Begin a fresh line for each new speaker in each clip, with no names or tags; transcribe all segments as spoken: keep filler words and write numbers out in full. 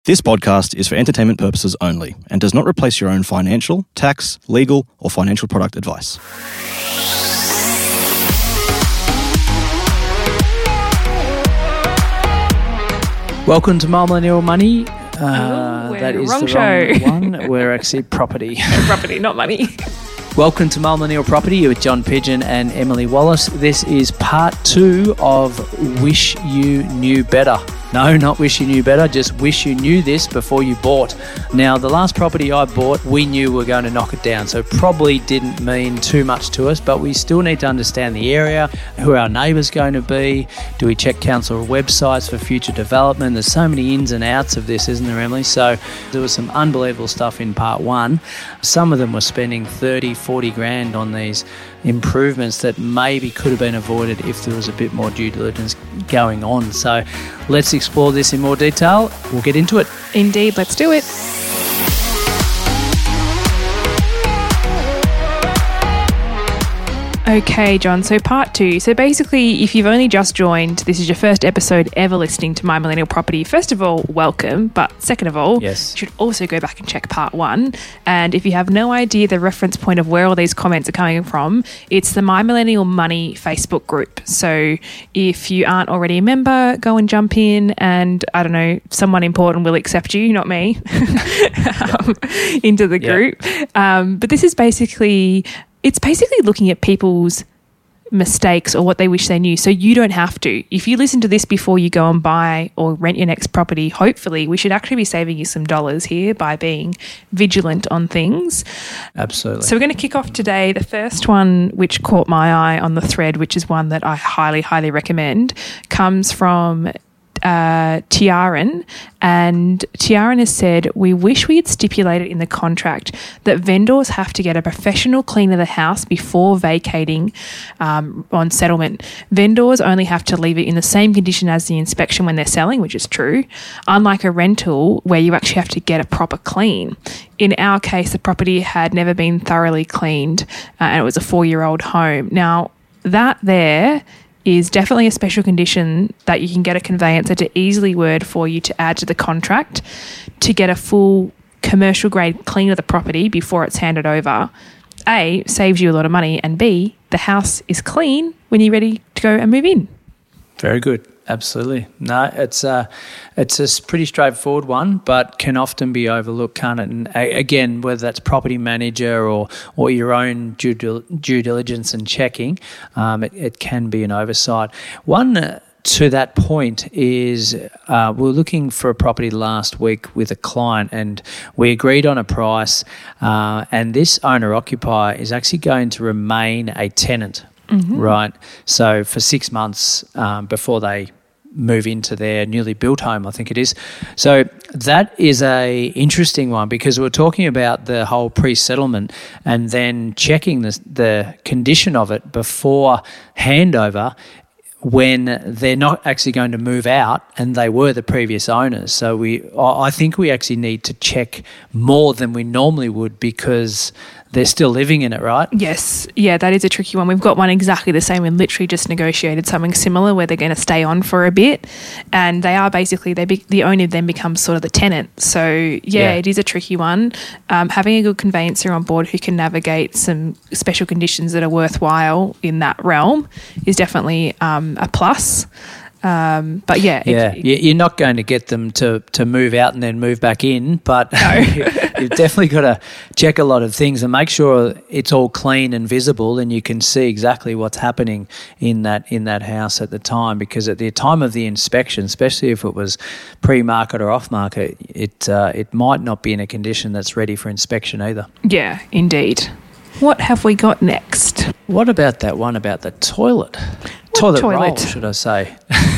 This podcast is for entertainment purposes only and does not replace your own financial, tax, legal, or financial product advice.
Welcome to My Millennial Money.
Uh,
oh, that is
wrong
the
show.
wrong one. We're actually property.
Property, not money.
Welcome to My Millennial Property with John Pigeon and Emily Wallace. This is part two of Wish You Knew Better. No, not wish you knew better, just wish you knew this before you bought. Now, the last property I bought, we knew we were going to knock it down, so probably didn't mean too much to us, but we still need to understand the area, who our neighbour's going to be, do we check council websites for future development? There's so many ins and outs of this, isn't there, Emily? So there was some unbelievable stuff in part one. Some of them were spending thirty, forty grand on these improvements that maybe could have been avoided if there was a bit more due diligence going on. So let's explore this in more detail. We'll get into it.
Indeed, let's do it. Okay, John, so part two. So basically, if you've only just joined, this is your first episode ever listening to My Millennial Property. First of all, welcome. But second of all,
yes,
you should also go back and check part one. And if you have no idea the reference point of where all these comments are coming from, it's the My Millennial Money Facebook group. So if you aren't already a member, go and jump in and, I don't know, someone important will accept you, not me, um, into the group. Um, but this is basically... It's basically looking at people's mistakes or what they wish they knew, so you don't have to. If you listen to this before you go and buy or rent your next property, hopefully we should actually be saving you some dollars here by being vigilant on things.
Absolutely.
So we're going to kick off today. The first one, which caught my eye on the thread, which is one that I highly, highly recommend, comes from Uh, Tiaran, and Tiaran has said, we wish we had stipulated in the contract that vendors have to get a professional clean of the house before vacating um, on settlement. Vendors only have to leave it in the same condition as the inspection when they're selling, which is true, unlike a rental where you actually have to get a proper clean. In our case, the property had never been thoroughly cleaned uh, and it was a four-year-old home. Now, that there is definitely a special condition that you can get a conveyancer to easily word for you to add to the contract to get a full commercial grade clean of the property before it's handed over. A, saves you a lot of money, and B, the house is clean when you're ready to go and move in.
Very good. Absolutely. No, it's a, it's a pretty straightforward one, but can often be overlooked, can't it? And again, whether that's property manager or or your own due, due diligence and checking, um, it, it can be an oversight. One uh, to that point is uh, we were looking for a property last week with a client, and we agreed on a price, uh, and this owner-occupier is actually going to remain a tenant. Mm-hmm. Right. So for six months um, before they move into their newly built home, I think it is. So that is a interesting one because we're talking about the whole pre-settlement and then checking the, the condition of it before handover when they're not actually going to move out and they were the previous owners. So we, I think we actually need to check more than we normally would because they're still living in it, right?
Yes. Yeah, that is a tricky one. We've got one exactly the same. We literally just negotiated something similar where they're going to stay on for a bit, and they are basically, they be, the owner then becomes sort of the tenant. So, yeah, yeah. It is a tricky one. Um, having a good conveyancer on board who can navigate some special conditions that are worthwhile in that realm is definitely um, a plus. Um, but yeah,
yeah,
it,
you're not going to get them to, to move out and then move back in, but
no.
You've definitely got to check a lot of things and make sure it's all clean and visible, and you can see exactly what's happening in that in that house at the time. Because at the time of the inspection, especially if it was pre-market or off-market, it uh, it might not be in a condition that's ready for inspection either.
Yeah, indeed. What have we got next?
What about that one about the toilet?
What
toilet,
toilet
roll, should I say?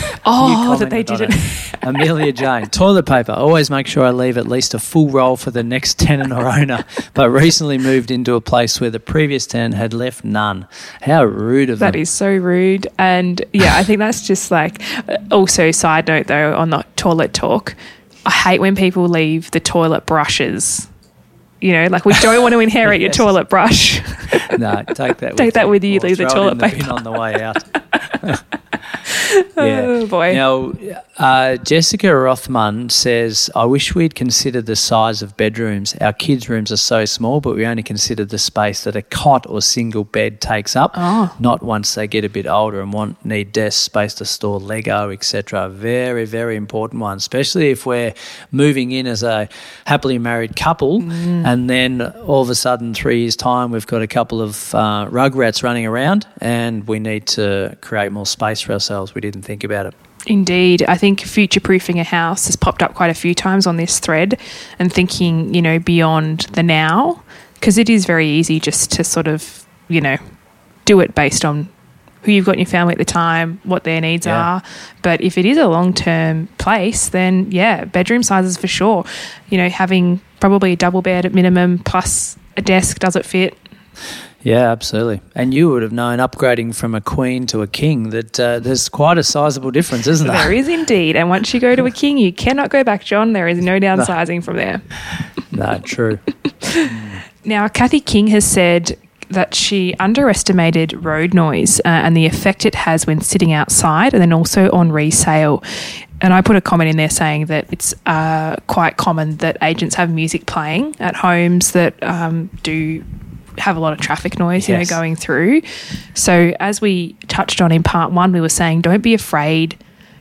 Oh, that they didn't.
Amelia Jane. Toilet paper. Always make sure I leave at least a full roll for the next tenant or owner, but recently moved into a place where the previous tenant had left none. How rude of them.
That is so rude. And yeah, I think that's just like, also side note though, on the toilet talk, I hate when people leave the toilet brushes. You know, like we don't want to inherit yes. your toilet brush.
No, take that with
take that with you.
Or
leave the
throw
toilet
it in the
paper
bin on the way out.
Oh, boy.
Now, uh, Jessica Rothman says, I wish we'd considered the size of bedrooms. Our kids' rooms are so small, but we only consider the space that a cot or single bed takes up,
Oh.
not once they get a bit older and want need desk space to store Lego, et cetera. Very, very important one, especially if we're moving in as a happily married couple mm. and then all of a sudden, three years' time, we've got a couple of uh, rugrats running around and we need to create more space for ourselves. We didn't think about it.
Indeed. I think future-proofing a house has popped up quite a few times on this thread, and thinking, you know, beyond the now, because it is very easy just to sort of, you know, do it based on who you've got in your family at the time, what their needs yeah. are. But if it is a long-term place, then, yeah, bedroom sizes for sure. You know, having probably a double bed at minimum plus a desk, does it fit?
Yeah, absolutely. And you would have known upgrading from a queen to a king that uh, there's quite a sizable difference, isn't there?
There is indeed. And once you go to a king, you cannot go back, John. There is no downsizing no. from there.
No, true.
Now, Kathy King has said that she underestimated road noise uh, and the effect it has when sitting outside and then also on resale. And I put a comment in there saying that it's uh, quite common that agents have music playing at homes that um, do have a lot of traffic noise, you yes. know, going through. So as we touched on in part one, we were saying don't be afraid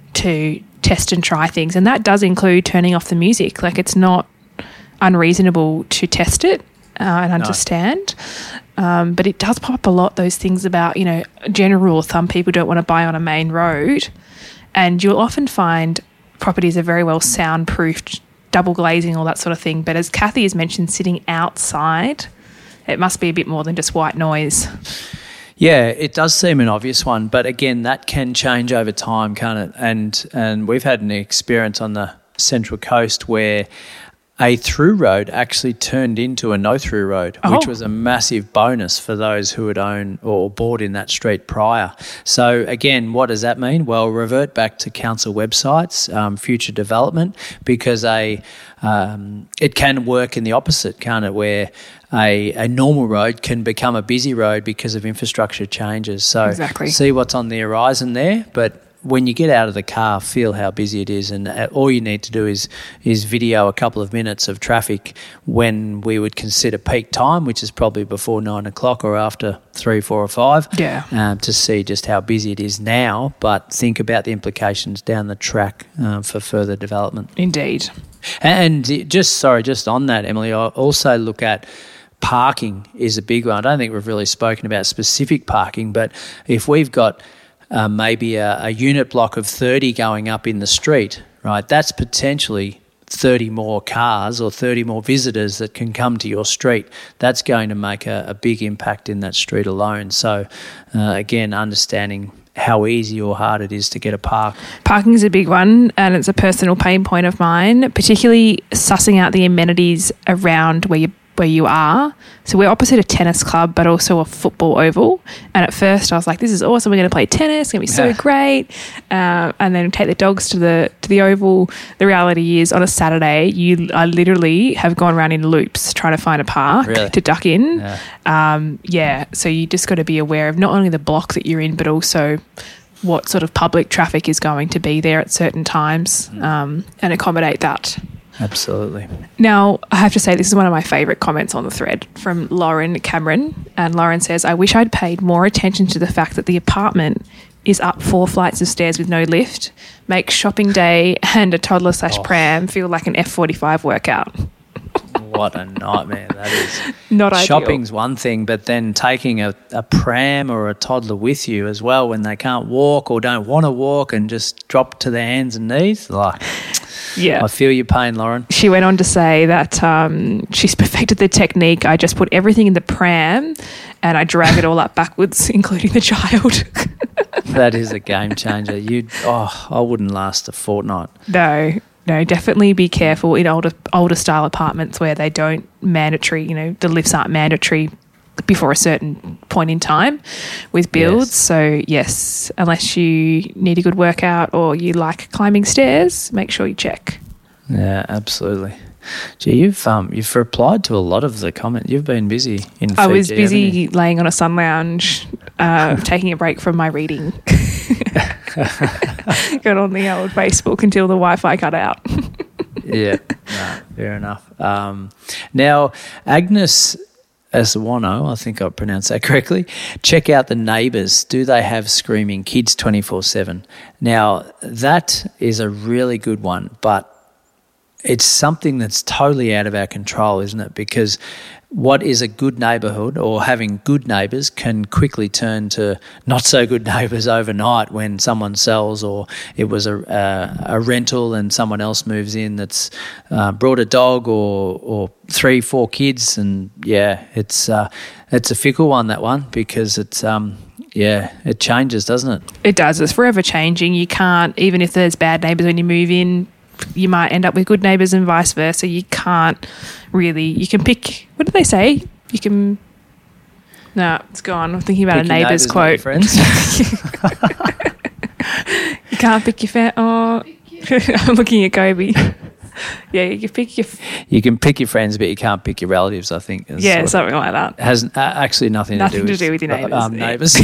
to test and try things. And that does include turning off the music. Like, it's not unreasonable to test it uh, and understand. No. Um, but it does pop up a lot, those things about, you know, general rule of thumb, people don't want to buy on a main road. And you'll often find properties are very well soundproofed, double glazing, all that sort of thing. But as Kathy has mentioned, sitting outside, it must be a bit more than just white noise.
Yeah, it does seem an obvious one, but again, that can change over time, can't it? And and we've had an experience on the Central Coast where a through road actually turned into a no-through road, oh. which was a massive bonus for those who had owned or bought in that street prior. So again, what does that mean? Well, revert back to council websites, um, future development, because a um, it can work in the opposite, can't it, where A, a normal road can become a busy road because of infrastructure changes. So
exactly.
see what's on the horizon there, but when you get out of the car, feel how busy it is, and all you need to do is is video a couple of minutes of traffic when we would consider peak time, which is probably before nine o'clock or after three, four or five,
yeah.
um, to see just how busy it is now, but think about the implications down the track um, for further development.
Indeed.
And just, sorry, just on that, Emily, I also look at parking is a big one. I don't think we've really spoken about specific parking, but if we've got uh, maybe a, a unit block of thirty going up in the street, right, that's potentially thirty more cars or thirty more visitors that can come to your street. That's going to make a, a big impact in that street alone. So, uh, again, understanding how easy or hard it is to get a park.
Parking is a big one, and it's a personal pain point of mine, particularly sussing out the amenities around where you where you are. So we're opposite a tennis club, but also a football oval. And at first I was like, this is awesome. We're going to play tennis. It's going to be so yeah. great. Uh, and then take the dogs to the to the oval. The reality is on a Saturday, you I literally have gone around in loops trying to find a park
really?
to duck in.
Yeah.
Um, yeah. So you just got to be aware of not only the block that you're in, but also what sort of public traffic is going to be there at certain times, um, and accommodate that.
Absolutely.
Now, I have to say this is one of my favourite comments on the thread from Lauren Cameron. And Lauren says, I wish I'd paid more attention to the fact that the apartment is up four flights of stairs with no lift, makes shopping day and a toddler slash oh. pram feel like an F forty-five workout.
What a nightmare that is.
Not ideal.
Shopping's one thing, but then taking a, a pram or a toddler with you as well when they can't walk or don't want to walk and just drop to their hands and knees, like...
Yeah.
I feel your pain, Lauren.
She went on to say that um, she's perfected the technique. I just put everything in the pram and I drag it all up backwards, including the child.
That is a game changer. You, oh, I wouldn't last a fortnight.
No, no, definitely be careful in older older style apartments where they don't mandatory, you know, the lifts aren't mandatory before a certain point in time with builds. Yes. So, yes, unless you need a good workout or you like climbing stairs, make sure you check.
Yeah, absolutely. Gee, you've um you've replied to a lot of the comment. You've been busy in Fiji,
I was busy
haven't you?
laying on a sun lounge, uh, taking a break from my reading. got on the old Facebook until the Wi-Fi cut out.
Yeah, no, fair enough. Um, now, Agnes Aswano, I think I pronounced that correctly, check out the neighbours. Do they have screaming kids twenty-four seven? Now, that is a really good one, but it's something that's totally out of our control, isn't it? Because what is a good neighbourhood or having good neighbours can quickly turn to not so good neighbours overnight when someone sells, or it was a, a, a rental and someone else moves in that's uh, brought a dog or or three, four kids. And, yeah, it's uh, it's a fickle one, that one, because it's um yeah, it changes, doesn't it?
It does. It's forever changing. You can't, even if there's bad neighbours when you move in, you might end up with good neighbours and vice versa. You can't really, you can pick, what do they say? You can, no, it's gone. I'm thinking about
pick
a neighbour's quote.
Friends.
You can't pick your fan, oh, I'm looking at Kobe. Yeah, you can pick your... F-
you can pick your friends, but you can't pick your relatives, I think.
Yeah, something like that.
Has uh, actually nothing,
nothing
to do,
to do
with,
with your neighbours.
Um, neighbours.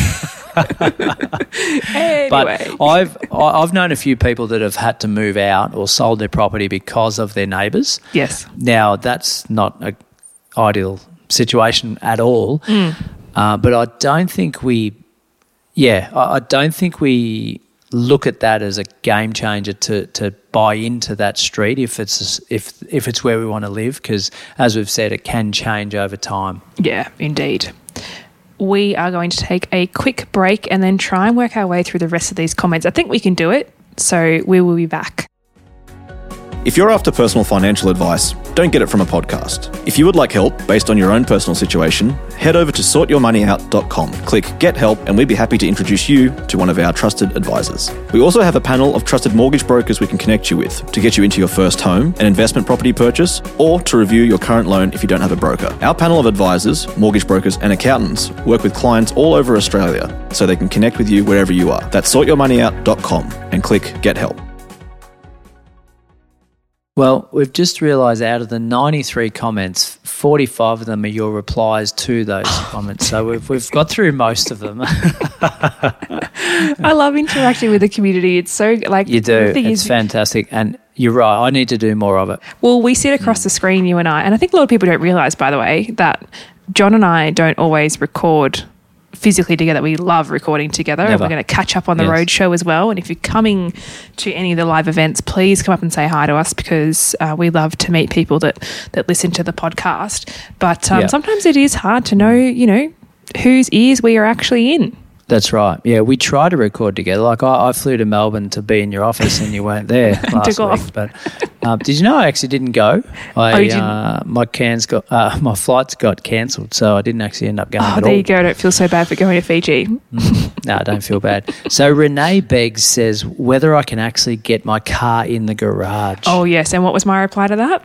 Anyway.
But I've I've known a few people that have had to move out or sold their property because of their neighbours.
Yes.
Now, that's not an ideal situation at all.
Mm.
Uh, but I don't think we... Yeah, I, I don't think we... look at that as a game changer to, to buy into that street if it's if if it's where we want to live, because as we've said, it can change over time.
Yeah, indeed. We are going to take a quick break and then try and work our way through the rest of these comments. I think we can do it, so we will be back.
If you're after personal financial advice, don't get it from a podcast. If you would like help based on your own personal situation, head over to sort your money out dot com. Click Get Help and we'd be happy to introduce you to one of our trusted advisors. We also have a panel of trusted mortgage brokers we can connect you with to get you into your first home, an investment property purchase, or to review your current loan if you don't have a broker. Our panel of advisors, mortgage brokers and accountants work with clients all over Australia so they can connect with you wherever you are. That's sort your money out dot com and click Get Help.
Well, we've just realised out of the ninety-three comments, forty-five of them are your replies to those comments. So we've we've got through most of them.
I love interacting with the community. It's so like
you do.
is,
It's fantastic, and you're right. I need to do more of it.
Well, we sit across mm. the screen, you and I, and I think a lot of people don't realise, by the way, that John and I don't always record physically together. We love recording together.
Never.
And we're going to catch up on the
yes.
road show as well. And if you're coming to any of the live events, please come up and say hi to us, because uh, we love to meet people that that listen to the podcast. But um,
yeah.
sometimes it is hard to know, you know, whose ears we are actually in.
That's right. Yeah, we try to record together. Like I, I flew to Melbourne to be in your office and you weren't there last
Took
week.
off.
But um, did you know I actually didn't go? I,
oh, you didn't?
Uh, my cans got uh, my flights got cancelled, so I didn't actually end up going.
Oh,
at
there
all.
you go. I don't feel so bad for going to Fiji.
Mm, no, I don't feel bad. So Renee Beggs says whether I can actually get my car in the garage.
Oh yes, and what was my reply to that?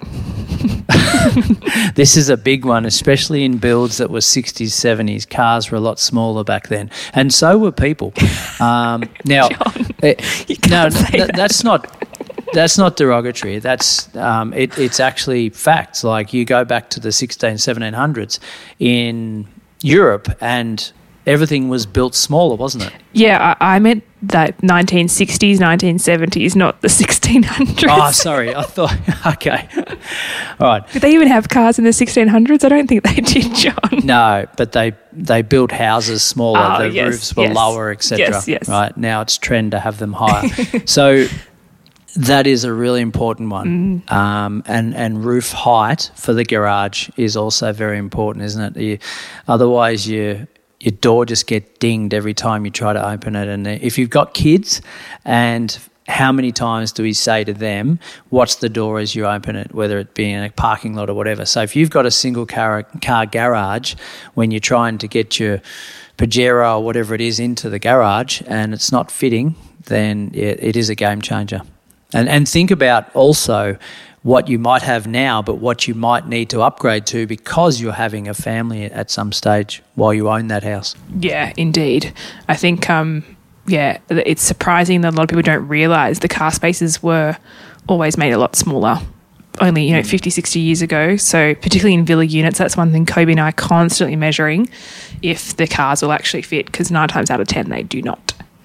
This is a big one, especially in builds that were sixties, seventies. Cars were a lot smaller back then, and so were people. Um, now,
John,
it,
you can't
no,
say
th-
that.
that's not that's not derogatory. That's um, it, it's actually facts. Like you go back to the sixteen, seventeen hundreds in Europe, and everything was built smaller, wasn't it?
Yeah, I, I meant that nineteen sixties, nineteen seventies, not the sixteen hundreds.
Oh, sorry. I thought, okay. All right.
Did they even have cars in the sixteen hundreds? I don't think they did, John.
No, but they they built houses smaller.
Oh,
the
yes,
roofs were
yes.
lower, et cetera.
Yes, yes.
Right now, it's trend to have them higher. So that is a really important one.
Mm.
Um, and and roof height for the garage is also very important, isn't it? You, otherwise, you. Your door just get dinged every time you try to open it. And if you've got kids, and how many times do we say to them, watch the door as you open it, whether it be in a parking lot or whatever. So if you've got a single car, car garage, when you're trying to get your Pajero or whatever it is into the garage and it's not fitting, then it, it is a game changer. And and think about also what you might have now, but what you might need to upgrade to because you're having a family at some stage while you own that house.
Yeah, indeed. I think, um, yeah, it's surprising that a lot of people don't realise the car spaces were always made a lot smaller, only, you know, fifty, sixty years ago. So particularly in villa units, that's one thing Kobe and I are constantly measuring if the cars will actually fit, because nine times out of ten they do not.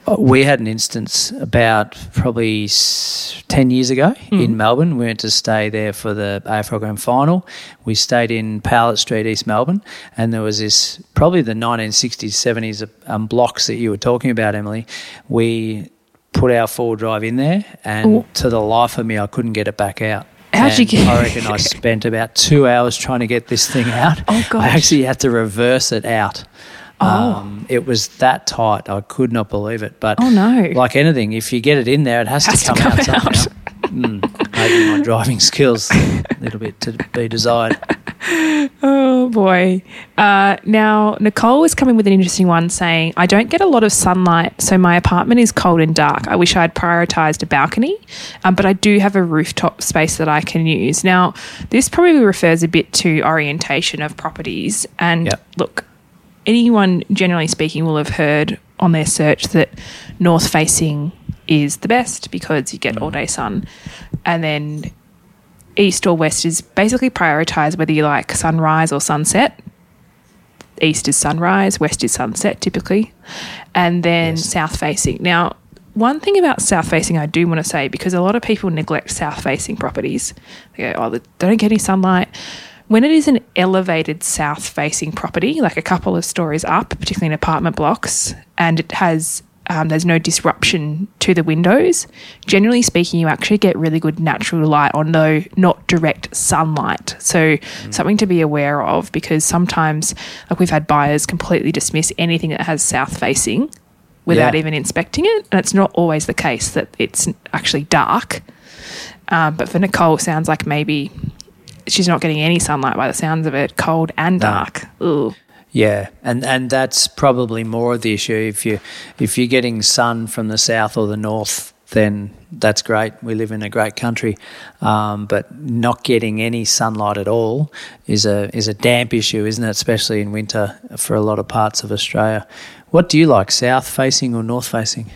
We had an instance about probably ten years ago mm. in Melbourne. We went to stay there for the A F L Grand Final. We stayed in Powlett Street, East Melbourne, and there was this, probably the nineteen sixties, seventies um, blocks that you were talking about, Emily. We put our four-wheel drive in there, and Ooh. to the life of me, I couldn't get it back out.
How'd
and
you get
I reckon I spent about two hours trying to get this thing out.
Oh, gosh.
I actually had to reverse it out.
Oh.
Um, it was that tight. I could not believe it. But
oh, no.
like anything, if you get it in there, it has,
has
to come,
to come
out,
out.
somehow. mm, maybe my driving skills a little bit to be desired.
Oh, boy. Uh, now, Nicole was coming with an interesting one saying, I don't get a lot of sunlight, so my apartment is cold and dark. I wish I'd prioritised a balcony, um, but I do have a rooftop space that I can use. Now, this probably refers a bit to orientation of properties. And
yep.
look, anyone, generally speaking, will have heard on their search that north facing is the best because you get mm. all day sun. And then east or west is basically prioritised whether you like sunrise or sunset. East is sunrise, west is sunset typically. And then yes. south facing. Now, one thing about south facing I do want to say, because a lot of people neglect south facing properties. They go, oh, they don't get any sunlight. When it is an elevated south-facing property, like a couple of stories up, particularly in apartment blocks, and it has um, there's no disruption to the windows, generally speaking, you actually get really good natural light on, though not direct sunlight. So mm. something to be aware of, because sometimes, like we've had buyers completely dismiss anything that has south-facing without yeah. even inspecting it, and it's not always the case that it's actually dark. Um, but for Nicole, it sounds like maybe she's not getting any sunlight by the sounds of it, cold and dark. No. Ooh.
Yeah, and, and that's probably more of the issue. If you if you're getting sun from the south or the north, then that's great. We live in a great country, um, but not getting any sunlight at all is a is a damp issue, isn't it? Especially in winter for a lot of parts of Australia. What do you like, south facing or north facing?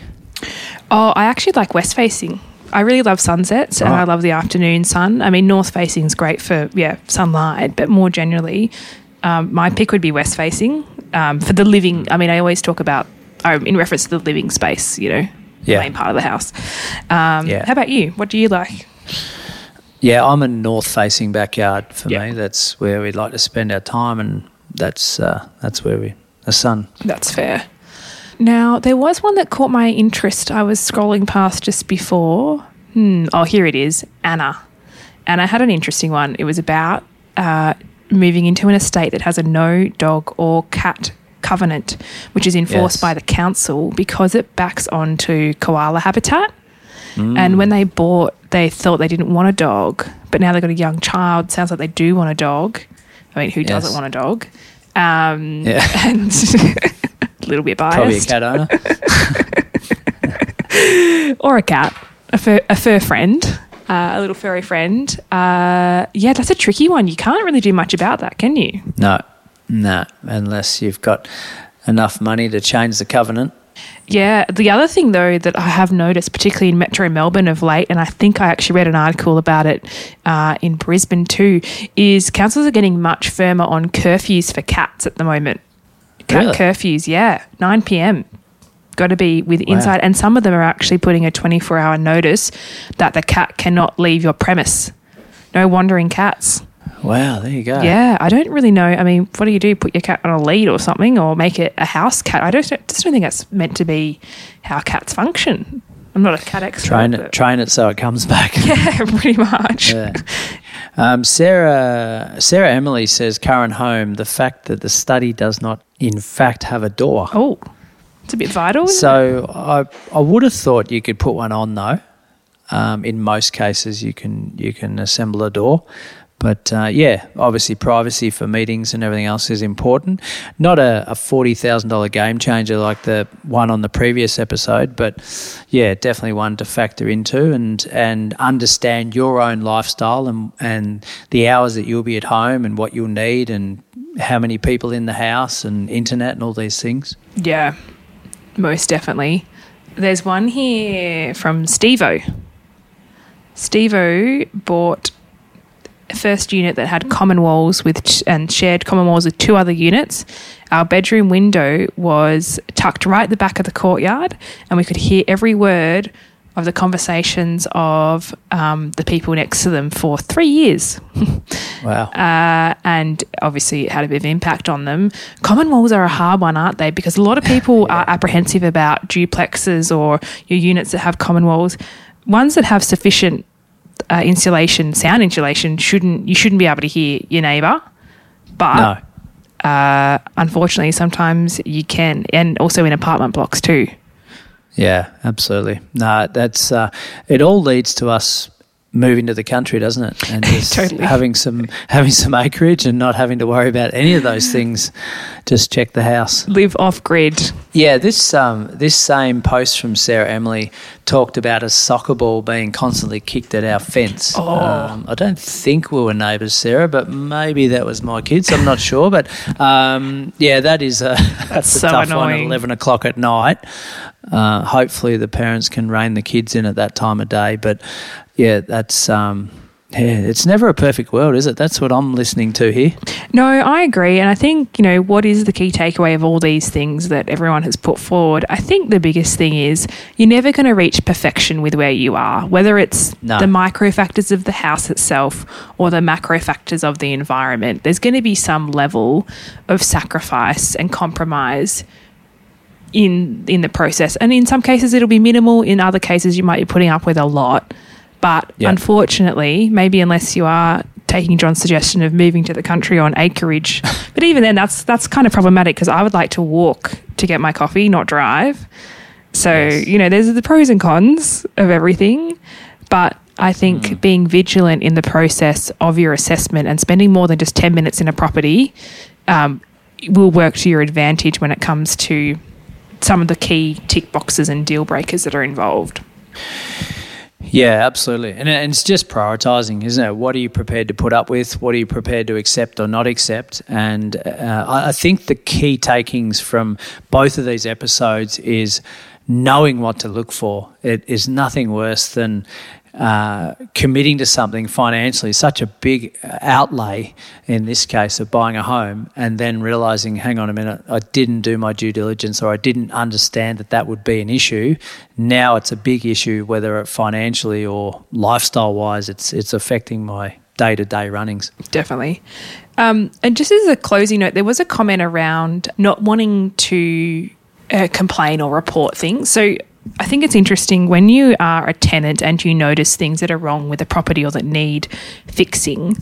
Oh, I actually like west facing. I really love sunsets and oh. I love the afternoon sun. I mean, north facing is great for, yeah, sunlight, but more generally, um, my pick would be west facing um, for the living. I mean, I always talk about, um, in reference to the living space, you know,
yeah.
the main part of the house. Um,
yeah.
How about you? What do you like?
Yeah, I'm a north facing backyard for
yeah.
me. That's where we'd like to spend our time, and that's uh, that's where we, the sun.
That's fair. Now, there was one that caught my interest. I was scrolling past just before. Hmm. Oh, here it is. Anna. Anna had an interesting one. It was about uh, moving into an estate that has a no dog or cat covenant, which is enforced yes. by the council because it backs onto koala habitat. Mm. And when they bought, they thought they didn't want a dog, but now they've got a young child. Sounds like they do want a dog. I mean, who yes. doesn't want a dog? Um,
yeah.
And a little bit biased.
Probably a cat owner.
Or a cat, a fur, a fur friend, uh, a little furry friend. Uh, yeah, that's a tricky one. You can't really do much about that, can you?
No, no, unless you've got enough money to change the covenant.
Yeah. The other thing, though, that I have noticed, particularly in Metro Melbourne of late, and I think I actually read an article about it uh, in Brisbane too, is councils are getting much firmer on curfews for cats at the moment. Cat
really?
curfews, yeah, nine p.m. Got to be with
wow.
inside. And some of them are actually putting a twenty-four hour notice that the cat cannot leave your premise. No wandering cats.
Wow, there you go.
Yeah, I don't really know. I mean, what do you do? Put your cat on a lead or something, or make it a house cat? I don't, just don't think that's meant to be how cats function. I'm not a cat expert.
Train it, train it so it comes back.
Yeah, pretty much.
Yeah. Um, Sarah Sarah Emily says, current home, the fact that the study does not in fact have a door.
Oh, it's a bit vital, isn't
so
it?
I I would have thought you could put one on though. Um, in most cases, you can you can assemble a door. But, uh, yeah, obviously privacy for meetings and everything else is important. Not a, a forty thousand dollars game changer like the one on the previous episode, but, yeah, definitely one to factor into and, and understand your own lifestyle and, and the hours that you'll be at home and what you'll need and how many people in the house and internet and all these things.
Yeah, most definitely. There's one here from Steve-O. Steve-O bought first unit that had common walls with and shared common walls with two other units. Our bedroom window was tucked right at the back of the courtyard, and we could hear every word of the conversations of um, the people next to them for three years.
Wow.
Uh, and obviously it had a bit of impact on them. Common walls are a hard one, aren't they? Because a lot of people yeah. are apprehensive about duplexes or your units that have common walls. Ones that have sufficient uh, insulation, sound insulation, shouldn't you shouldn't be able to hear your neighbour. But
no.
uh, unfortunately, sometimes you can, and also in apartment blocks too.
Yeah, absolutely. No, that's uh, it. All leads to us moving to the country, doesn't it? And just
totally.
having some having some acreage and not having to worry about any of those things. Just check the house.
Live off grid.
Yeah, this um this same post from Sarah Emily talked about a soccer ball being constantly kicked at our fence.
Oh.
Um, I don't think we were neighbours, Sarah, but maybe that was my kids. I'm not sure, but um, yeah, that is a that's,
that's
a
so
tough
annoying.
one at eleven o'clock at night. Uh, hopefully the parents can rein the kids in at that time of day. But yeah, that's um, yeah, it's never a perfect world, is it? That's what I'm listening to here.
No, I agree. And I think, you know, what is the key takeaway of all these things that everyone has put forward? I think the biggest thing is you're never going to reach perfection with where you are, whether it's
no.
the micro factors of the house itself or the macro factors of the environment. There's going to be some level of sacrifice and compromise in in the process. And in some cases it'll be minimal. In other cases you might be putting up with a lot. But
yep.
unfortunately, maybe unless you are taking John's suggestion of moving to the country on acreage, but even then that's that's kind of problematic because I would like to walk to get my coffee, not drive. So, yes. you know, there's the pros and cons of everything. But I think mm. being vigilant in the process of your assessment and spending more than just ten minutes in a property um, will work to your advantage when it comes to some of the key tick boxes and deal breakers that are involved.
Yeah, absolutely. And it's just prioritising, isn't it? What are you prepared to put up with? What are you prepared to accept or not accept? And uh, I think the key takings from both of these episodes is knowing what to look for. It is nothing worse than uh, committing to something financially, such a big outlay in this case of buying a home, and then realising, hang on a minute, I didn't do my due diligence or I didn't understand that that would be an issue. Now it's a big issue, whether it financially or lifestyle-wise, it's it's affecting my day-to-day runnings.
Definitely. Um, and just as a closing note, there was a comment around not wanting to uh, complain or report things. So I think it's interesting when you are a tenant and you notice things that are wrong with a property or that need fixing,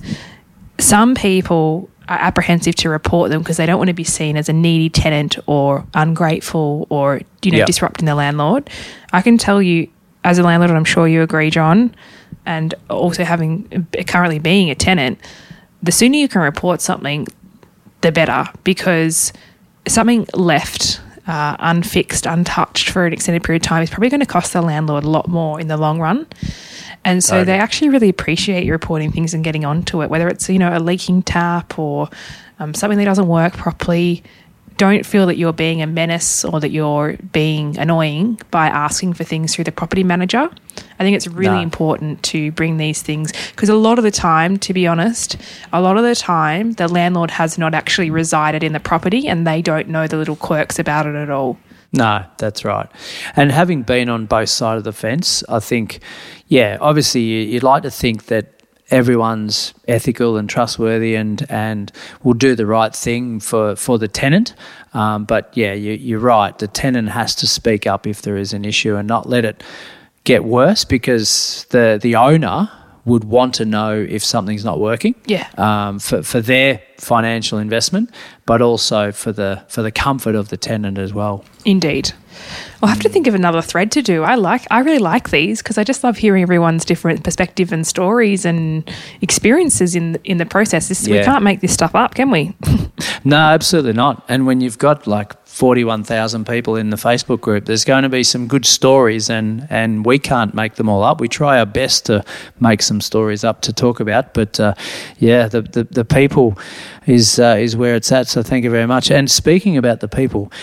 some people are apprehensive to report them because they don't want to be seen as a needy tenant or ungrateful or, you know,
yep.
disrupting the landlord. I can tell you as a landlord, and I'm sure you agree, John, and also having currently being a tenant, the sooner you can report something, the better, because something left Uh, unfixed, untouched for an extended period of time is probably going to cost the landlord a lot more in the long run. And so
totally.
They actually really appreciate you reporting things and getting onto it, whether it's, you know, a leaking tap or um, something that doesn't work properly. Don't feel that you're being a menace or that you're being annoying by asking for things through the property manager. I think it's really
no.
important to bring these things because a lot of the time, to be honest, a lot of the time the landlord has not actually resided in the property and they don't know the little quirks about it at all.
No, that's right. And having been on both sides of the fence, I think, yeah, obviously you'd like to think that everyone's ethical and trustworthy and, and will do the right thing for, for the tenant. Um, but, yeah, you, you're right. The tenant has to speak up if there is an issue and not let it get worse because the, the owner would want to know if something's not working
yeah.
um, for, for their financial investment, but also for the for the comfort of the tenant as well.
Indeed. I'll have to think of another thread to do. I like, I really like these because I just love hearing everyone's different perspective and stories and experiences in in the process. This,
yeah.
We can't make this stuff up, can we?
No, absolutely not. And when you've got like forty-one thousand people in the Facebook group, there's going to be some good stories and, and we can't make them all up. We try our best to make some stories up to talk about. But, uh, yeah, the, the, the people is uh, is where it's at, so thank you very much. And speaking about the people,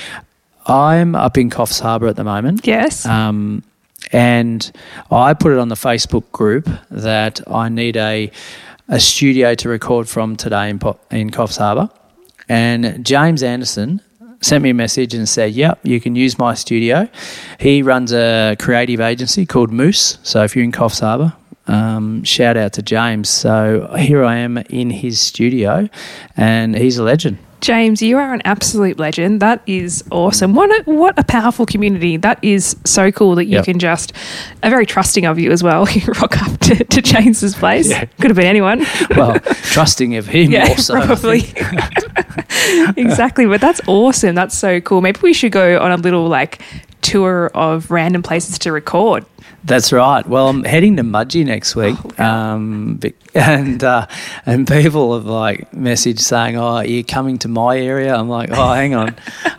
I'm up in Coffs Harbour at the moment.
Yes.
Um, and I put it on the Facebook group that I need a a studio to record from today in, po- in Coffs Harbour. And James Anderson sent me a message and said, yep, you can use my studio. He runs a creative agency called Moose. So if you're in Coffs Harbour, um, shout out to James. So here I am in his studio, and he's a legend.
James, you are an absolute legend. That is awesome. What a, what a powerful community. That is so cool that you
Yep.
can just, are very trusting of you as well. You rock up to, to James's place.
Yeah.
Could have been anyone.
Well, trusting of him
Yeah,
also. I
probably.
think.
Exactly. But that's awesome. That's so cool. Maybe we should go on a little like tour of random places to record.
That's right. Well, I'm heading to Mudgee next week,
Oh, wow.
um, be- and uh, and people have like messaged saying, "Oh, are you coming to my area?" I'm like, "Oh, hang on."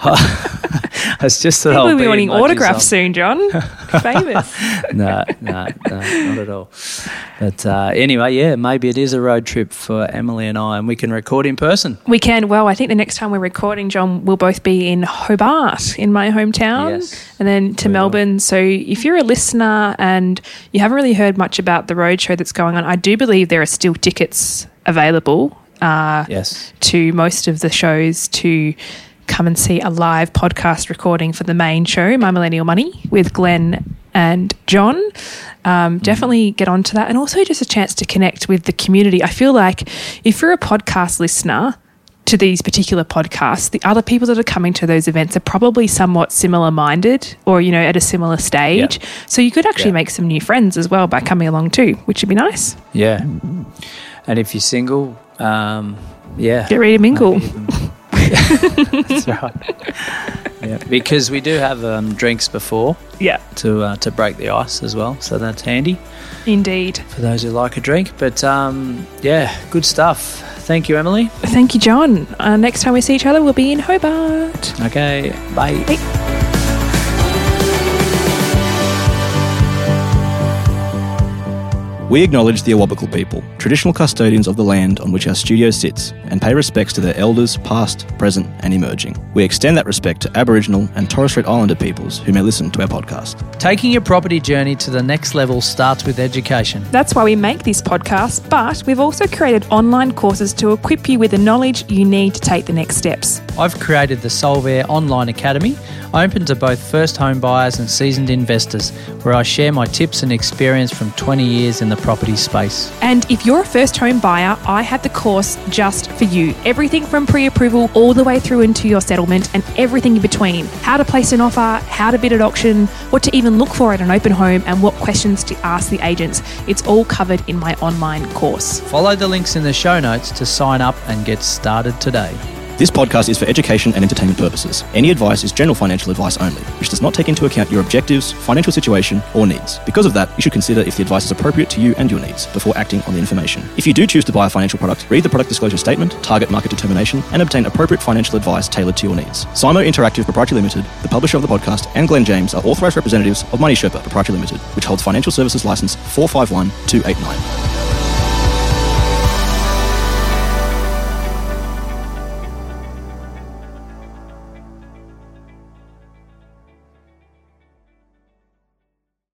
It's just that
People
I'll
will be
be in
wanting
Mudgee
autographs
some-
soon, John. Famous.
No, no, no, not at all. But uh, anyway, yeah, maybe it is a road trip for Emily and I, and we can record in person.
We can. Well, I think the next time we're recording, John, we'll both be in Hobart, in my hometown,
Yes,
and then to
we will.
Melbourne. So if you're a listener and you haven't really heard much about the roadshow that's going on, I do believe there are still tickets available uh,
Yes.
to most of the shows to come and see a live podcast recording for the main show, My Millennial Money, with Glenn and John. Um, definitely get onto that. And also just a chance to connect with the community. I feel like if you're a podcast listener to these particular podcasts, the other people that are coming to those events are probably somewhat similar minded or, you know, at a similar stage.
Yeah.
So you could actually
Yeah.
make some new friends as well by coming along too, which would be nice.
Yeah. And if you're single, um, yeah.
Get ready to mingle.
maybe even- That's right. Yeah, because we do have um, drinks before
Yeah,
to uh, to break the ice as well, so that's handy
indeed.
for those who like a drink. But um, yeah, good stuff. Thank you, Emily.
Thank you, John. Uh, next time we see each other, we'll be in Hobart.
Okay, bye.
Bye.
We acknowledge the Awabakal people, traditional custodians of the land on which our studio sits, and pay respects to their elders past, present and emerging. We extend that respect to Aboriginal and Torres Strait Islander peoples who may listen to our podcast.
Taking your property journey to the next level starts with education.
That's why we make this podcast, but we've also created online courses to equip you with the knowledge you need to take the next steps.
I've created the Solvair Online Academy, open to both first home buyers and seasoned investors, where I share my tips and experience from twenty years in the property space.
And if you're a first home buyer, I have the course just for you. Everything from pre-approval all the way through into your settlement and everything in between. How to place an offer, how to bid at auction, what to even look for at an open home, and what questions to ask the agents. It's all covered in my online course.
Follow the links in the show notes to sign up and get started today.
This podcast is for education and entertainment purposes. Any advice is general financial advice only, which does not take into account your objectives, financial situation, or needs. Because of that, you should consider if the advice is appropriate to you and your needs before acting on the information. If you do choose to buy a financial product, read the product disclosure statement, target market determination, and obtain appropriate financial advice tailored to your needs. Simo Interactive Proprietary Limited, the publisher of the podcast, and Glenn James are authorised representatives of Money Sherpa Proprietary Limited, which holds financial services license four five one two eight nine.